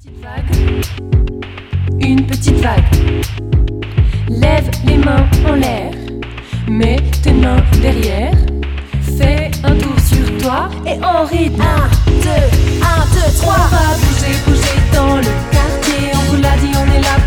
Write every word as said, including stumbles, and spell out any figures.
petite vague, une petite vague. Lève les mains en l'air, mets tes mains derrière. Fais un tour sur toi et en rythme. Un, deux, un, deux, trois. On va bouger, bouger dans le quartier. On vous l'a dit, on est là